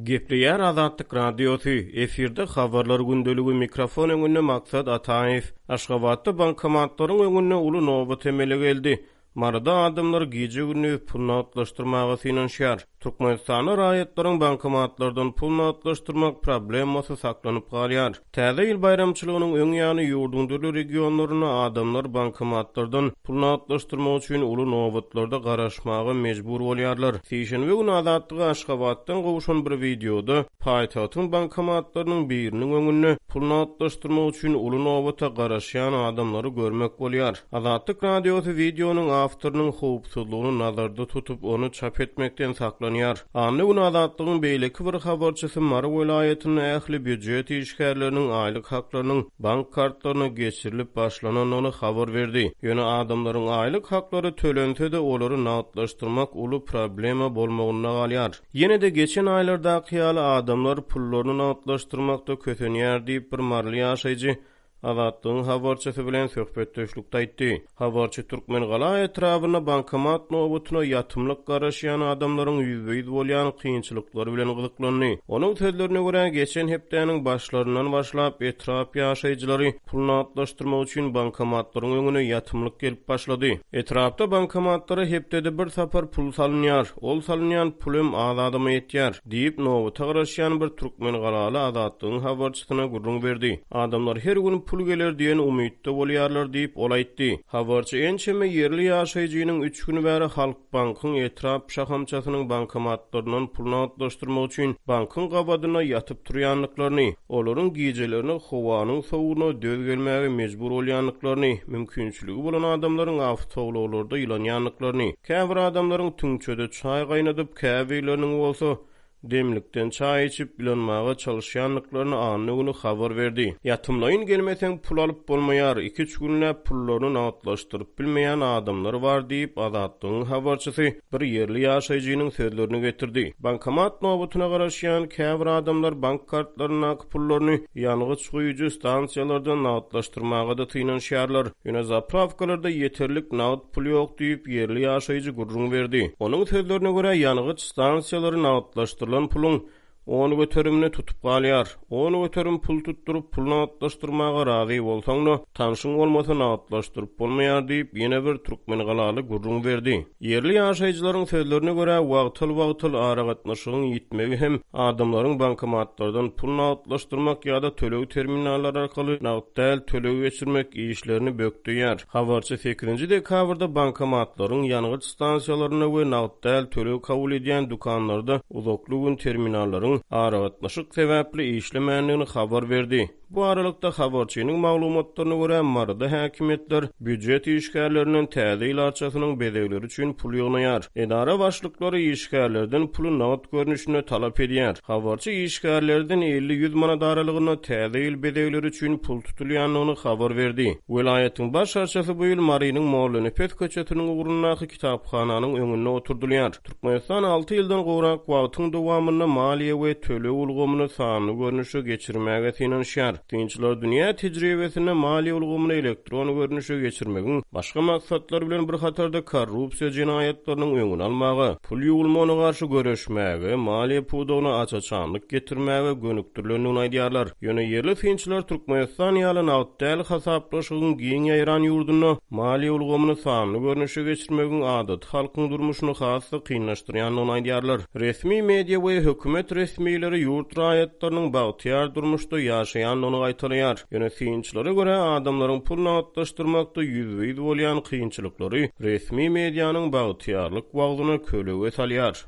Gepleýär Azatlyk radiosu. Efirde habarlar gündölügi mikrofon öňünde maksat Ataýew. Aşgabatda bankomatlaryň öňünde uly nobat emele geldi. Marada adamlar gije günü pulny atlaşdyrmagy synanşýar. Türkmenistana raýatlaryň bankomatlardan pulny atlaşdyrmak problemasy saklanyp galýar. Täze ýyl bayramçylygynyň öň ýany ýurdun döli regionlaryna adamlar bankomatlardan pulny atlaşdyrmak üçin uly nobatlarda garaşmagy mejbur bolýarlar. Şeýşenbe günü Azatlyk Aşgabatdan gowuşan bir videoda paýtagyň bankomatlarynyň biriniň öňünde pulny atlaşdyrmak üçin uly nobata garaşýan adamlary görmek bolýar. Azatlyk radiosu videonyň awtorynyň howpsuzlygyny nazarda tutup onu çap etmekden saklanýar. Anny gün Azatlygyň beýleki bir habarçysy Mara welaýatynyň ähli büdjet işgärleriniň aýlyk haklarynyň bank kartlaryna geçirilip başlananyny habar berdi. Ýöne adamlaryň aýlyk haklary tölense-de olary nagtlaşdyrmak uly problema bolmagyna galýar. Ýene-de geçen aýlardaky ýaly adamlar pullaryny nagtlaşdyrmakda kötenýär diýip bir marly ýaşaýjy Azatlygyň habarçysy bilen söhbetdeşlikde aýtdy. Habarçy Türkmen gala etrabyna bankomat nobatyna ýatymlyk garaşýan adamlaryň ýüzüýiz bolýan kynçylyklary bilen gyzyklandy. Onuň sözlerine görä geçen hepdeniň başlaryndan başlap etrap ýaşaýjylary pulny atlaşdyrmak üçin bankomatlaryň öňüne ýatymlyk gelip başlady. Etrapda bankomatlary hepdede bir sapar pul salynýar. Ol salynýan pulym azadama ýetýär diýip nobata garaşýan bir türkmen galaly Azatlygyň habarçysyna gurrun berdi. Adamlar her gün pul geler diýen umytda bolýarlar diýip ol aýtdy. Habarçy ençeme ýerli ýaşaýjynyň 3 güni bäri Halk Bankyň etrap şahamçasynyň bankomatlarynyň pulny atlaşdyrmak üçin bankyň gabadyna ýatyp turýanlyklaryny, olaryň gijelerini howanyň soğugyna döz gelmäge mejbur bolýanlyklaryny, mümkinçiligi bolan adamlaryň awtowluklarda ýylanýanlyklaryny, käbir adamlaryň tüňçede çaý gaýnadyp käbileriniň bolsa demlikden çay içip bilenmağa çalışýanlyklaryny anny güni habar berdi. Ýatymlaýyn gelmeseň pul alyp bolmaýar, 2-3 günläp pullaryny atlaşdyryp bilmeýän adamlar bar diýip Azatlygyň habarçysy bir ýerli ýaşaýjynyň sözlerini getirdi. Bankomat nobatyna garaşýan käbir adamlar bank kartlaryna pullaryny ýanygyç goýujy stansiýalardan atlaşdyrmaga da tynanşýarlar. Ýöne zapravkalarda ýeterlik nagd pul ýok diýip ýerli ýaşaýjy gurrun berdi. Onuň sözlerine görä ýanygyç stansiýalaryny atlaşdyrmak pulun onu götürümni tutup galýar. Onu götürüm pul tutturup pulny atlaşdyrmaga razy bolsaň-da, tanşyň bolmasa atlaşdyryp bolmaýar diýip ýene bir türkmen galaly gurrun berdi. Ýerli ýaşaýjylaryň sözlerine görä wagtyl ara gatnaşygyň ýitmegi hem adamlaryň bankomatlardan pulny atlaşdyrmak ýa-da töleg terminallary arkaly nagd töleg geçirmek işlerini bökdüýär. Habarçy 8-nji dekabrda bankomatlaryň ýanygyç stansiýalaryna we nagd töleg kabul edýän dukanlarda uzakly gün terminallaryň aragatnaşyk sebäpli işlemänligini habar berdi. Bu aralykda habarçynyň maglumatlaryna görä Marada häkimetler büdjet işgärleriniň täze ýyl arçasynyň bedegleri üçin pul ýygnaýar. Edara başlyklary işgärlerden puly nagd görnüşine talap edýär. Habarçy işgärlerden 50-100 manat aralygyna täze ýyl bedegleri üçin pul tutulýanlygyny habar berdi. Welaýatyň baş arçasy bu ýyl Marynyň Mollany Pet köçetiniň ugrundaky kitaphananyň öňünde oturdylýar. Türkmenistan 6 ýyldan gowrak wagtyň dowamyna maliýe we töle ulgamyny sany görnüşe geçirmäge synanşýar. Dinçiler dünýä tejribesine maliýe ulgamyny elektron görnüşe geçirmegiň başga maksatlary bilen bir hatarda korrupsiýa jinayetleriniň öňüni almagy, pul ýuwulmagyna garşy göreşmäge, maliýe pudugyna açaçanlyk getirmäge gönükdirlenýän aýdýarlar. Ýöne ýerli dinçiler Türkmenistan ýaly nagd hasaplaşygyň giň ýaýran ýurduny maliýe ulgamyny sany görnüşe geçirmegiň adat halkyň durmuşyny hasy kynlaşdyrýanlygyny aýdýarlar. Resmi media we hökümet resmiýleri ýurt raýatlarynyň bagtyar durmuşda ýaşaýan aytylýar. Ýöne synçylary görä adamlaryň pulny atlaşdyrmakda ýüzüýiz bolýan kynçylyklary resmi mediýanyň bagtyarlyk wagtyna köleге salýar.